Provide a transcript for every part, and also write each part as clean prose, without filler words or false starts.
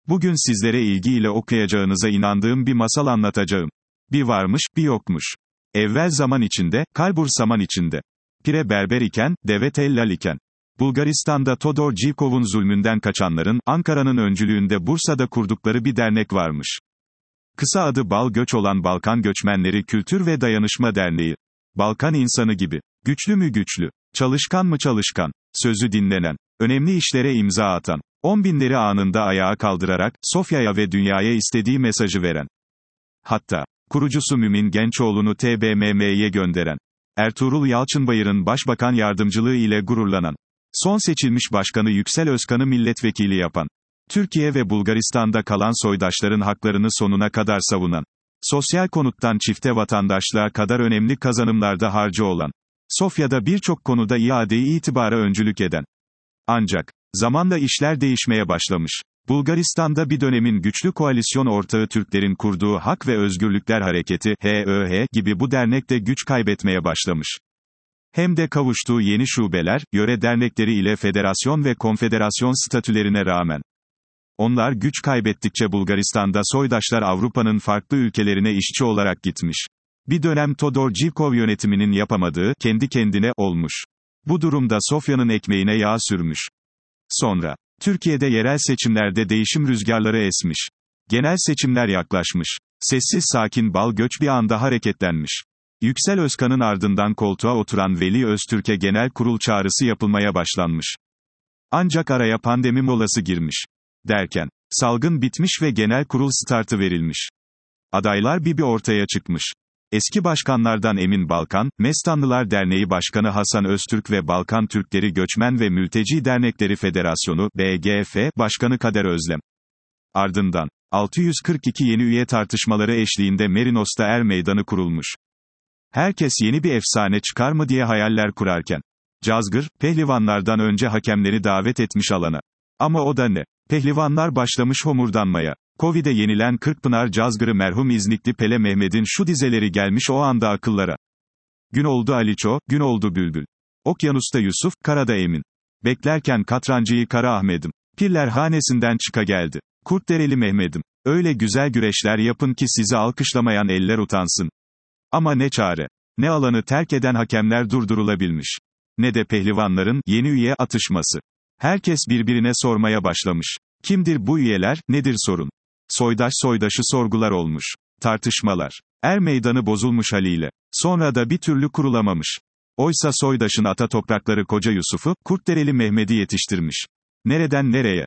Bugün sizlere ilgiyle okuyacağınıza inandığım bir masal anlatacağım. Bir varmış, bir yokmuş. Evvel zaman içinde, kalbur saman içinde. Pire berber iken, deve tellal iken. Bulgaristan'da Todor Zhivkov'un zulmünden kaçanların, Ankara'nın öncülüğünde Bursa'da kurdukları bir dernek varmış. Kısa adı Bal Göç olan Balkan Göçmenleri Kültür ve Dayanışma Derneği. Balkan insanı gibi. Güçlü mü güçlü? Çalışkan mı çalışkan? Sözü dinlenen. Önemli işlere imza atan. 10 binleri anında ayağa kaldırarak, Sofya'ya ve dünyaya istediği mesajı veren. Hatta, kurucusu Mümin Gençoğlu'nu TBMM'ye gönderen. Ertuğrul Yalçınbayır'ın başbakan yardımcılığı ile gururlanan. Son seçilmiş başkanı Yüksel Özkan'ı milletvekili yapan. Türkiye ve Bulgaristan'da kalan soydaşların haklarını sonuna kadar savunan. Sosyal konuttan çifte vatandaşlığa kadar önemli kazanımlarda harcı olan. Sofya'da birçok konuda iade-i itibara öncülük eden. Ancak, zamanla işler değişmeye başlamış. Bulgaristan'da bir dönemin güçlü koalisyon ortağı Türklerin kurduğu Hak ve Özgürlükler Hareketi, HÖH, gibi bu dernek de güç kaybetmeye başlamış. Hem de kavuştuğu yeni şubeler, yöre dernekleri ile federasyon ve konfederasyon statülerine rağmen. Onlar güç kaybettikçe Bulgaristan'da soydaşlar Avrupa'nın farklı ülkelerine işçi olarak gitmiş. Bir dönem Todor Zhivkov yönetiminin yapamadığı, kendi kendine, olmuş. Bu durumda Sofya'nın ekmeğine yağ sürmüş. Sonra, Türkiye'de yerel seçimlerde değişim rüzgarları esmiş. Genel seçimler yaklaşmış. Sessiz sakin Bal Göç bir anda hareketlenmiş. Yüksel Özkan'ın ardından koltuğa oturan Veli Öztürk'e genel kurul çağrısı yapılmaya başlanmış. Ancak araya pandemi molası girmiş. Derken, salgın bitmiş ve genel kurul startı verilmiş. Adaylar bir ortaya çıkmış. Eski başkanlardan Emin Balkan, Mestanlılar Derneği Başkanı Hasan Öztürk ve Balkan Türkleri Göçmen ve Mülteci Dernekleri Federasyonu, BGF, Başkanı Kader Özlem. Ardından, 642 yeni üye tartışmaları eşliğinde Merinos'ta Er Meydanı kurulmuş. Herkes yeni bir efsane çıkar mı diye hayaller kurarken. Cazgır, pehlivanlardan önce hakemleri davet etmiş alana. Ama o da ne? Pehlivanlar başlamış homurdanmaya. Covid'e yenilen Kırkpınar Cazgırı merhum İznikli Pele Mehmet'in şu dizeleri gelmiş o anda akıllara. Gün oldu Aliço, gün oldu Bülbül. Okyanusta Yusuf, karada Emin. Beklerken Katrancı'yı Kara Ahmet'im. Pirler hanesinden çıka geldi. Kurtdereli Mehmet'im. Öyle güzel güreşler yapın ki sizi alkışlamayan eller utansın. Ama ne çare. Ne alanı terk eden hakemler durdurulabilmiş. Ne de pehlivanların, yeni üye atışması. Herkes birbirine sormaya başlamış. Kimdir bu üyeler, nedir sorun? Soydaş soydaşı sorgular olmuş. Tartışmalar. Er meydanı bozulmuş haliyle. Sonra da bir türlü kurulamamış. Oysa soydaşın ata toprakları Koca Yusuf'u, Kurtdereli Mehmet'i yetiştirmiş. Nereden nereye?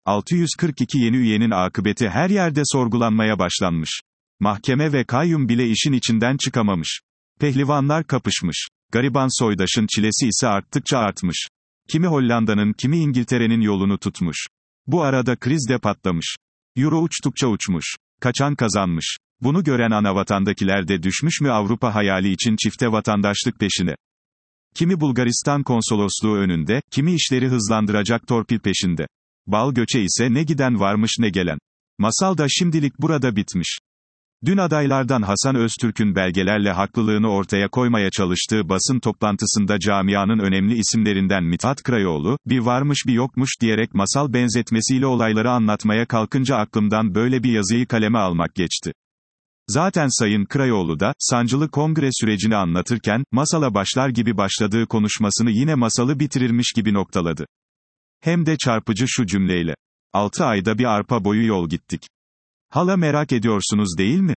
642 yeni üyenin akıbeti her yerde sorgulanmaya başlanmış. Mahkeme ve kayyum bile işin içinden çıkamamış. Pehlivanlar kapışmış. Gariban soydaşın çilesi ise arttıkça artmış. Kimi Hollanda'nın kimi İngiltere'nin yolunu tutmuş. Bu arada kriz de patlamış. Euro uçtukça uçmuş. Kaçan kazanmış. Bunu gören anavatandakiler de düşmüş mü Avrupa hayali için çifte vatandaşlık peşine. Kimi Bulgaristan konsolosluğu önünde, kimi işleri hızlandıracak torpil peşinde. Bal göçe ise ne giden varmış ne gelen. Masal da şimdilik burada bitmiş. Dün adaylardan Hasan Öztürk'ün belgelerle haklılığını ortaya koymaya çalıştığı basın toplantısında camianın önemli isimlerinden Mithat Krayoğlu, bir varmış bir yokmuş diyerek masal benzetmesiyle olayları anlatmaya kalkınca aklımdan böyle bir yazıyı kaleme almak geçti. Zaten Sayın Krayoğlu da, sancılı kongre sürecini anlatırken, masala başlar gibi başladığı konuşmasını yine masalı bitirirmiş gibi noktaladı. Hem de çarpıcı şu cümleyle. 6 ayda bir arpa boyu yol gittik. Hala merak ediyorsunuz değil mi?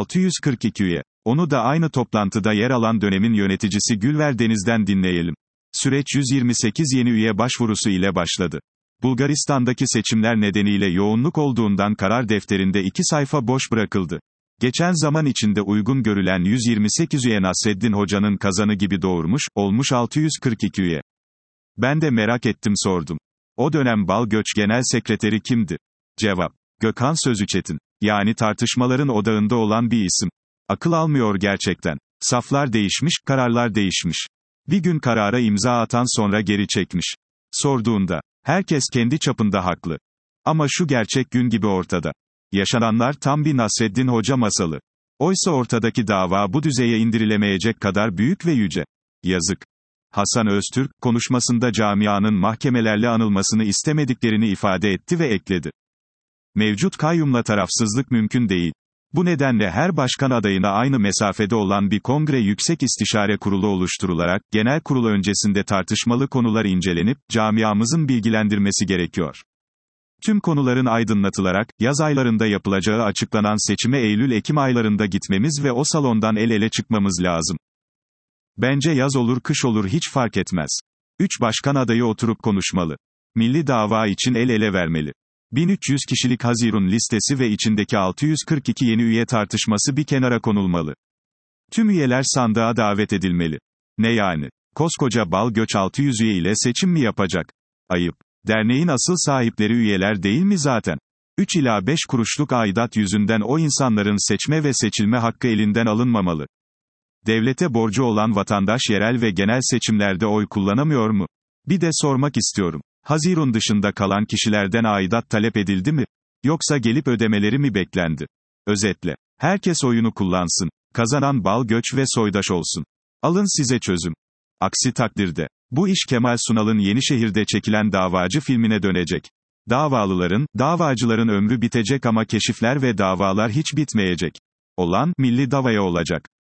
642 üye. Onu da aynı toplantıda yer alan dönemin yöneticisi Gülver Deniz'den dinleyelim. Süreç 128 yeni üye başvurusu ile başladı. Bulgaristan'daki seçimler nedeniyle yoğunluk olduğundan karar defterinde 2 sayfa boş bırakıldı. Geçen zaman içinde uygun görülen 128 üye Nasreddin Hoca'nın kazanı gibi doğurmuş, olmuş 642 üye. Ben de merak ettim sordum. O dönem Bal Göç Genel Sekreteri kimdi? Cevap. Gökhan Sözüçetin. Yani tartışmaların odağında olan bir isim. Akıl almıyor gerçekten. Saflar değişmiş, kararlar değişmiş. Bir gün karara imza atan sonra geri çekmiş. Sorduğunda, herkes kendi çapında haklı. Ama şu gerçek gün gibi ortada. Yaşananlar tam bir Nasreddin Hoca masalı. Oysa ortadaki dava bu düzeye indirilemeyecek kadar büyük ve yüce. Yazık. Hasan Öztürk, konuşmasında camianın mahkemelerle anılmasını istemediklerini ifade etti ve ekledi. Mevcut kayyumla tarafsızlık mümkün değil. Bu nedenle her başkan adayına aynı mesafede olan bir Kongre Yüksek İstişare Kurulu oluşturularak, genel kurul öncesinde tartışmalı konular incelenip, camiamızın bilgilendirmesi gerekiyor. Tüm konuların aydınlatılarak, yaz aylarında yapılacağı açıklanan seçime Eylül-Ekim aylarında gitmemiz ve o salondan el ele çıkmamız lazım. Bence yaz olur kış olur hiç fark etmez. 3 başkan adayı oturup konuşmalı. Milli dava için el ele vermeli. 1300 kişilik Haziran listesi ve içindeki 642 yeni üye tartışması bir kenara konulmalı. Tüm üyeler sandığa davet edilmeli. Ne yani? Koskoca bal göç 600 üye ile seçim mi yapacak? Ayıp. Derneğin asıl sahipleri üyeler değil mi zaten? 3 ila 5 kuruşluk aidat yüzünden o insanların seçme ve seçilme hakkı elinden alınmamalı. Devlete borcu olan vatandaş yerel ve genel seçimlerde oy kullanamıyor mu? Bir de sormak istiyorum. Haziran dışında kalan kişilerden aidat talep edildi mi? Yoksa gelip ödemeleri mi beklendi? Özetle. Herkes oyunu kullansın. Kazanan bal göç ve soydaş olsun. Alın size çözüm. Aksi takdirde, bu iş Kemal Sunal'ın Yenişehir'de çekilen Davacı filmine dönecek. Davalıların, davacıların ömrü bitecek ama keşifler ve davalar hiç bitmeyecek. Olan, milli davaya olacak.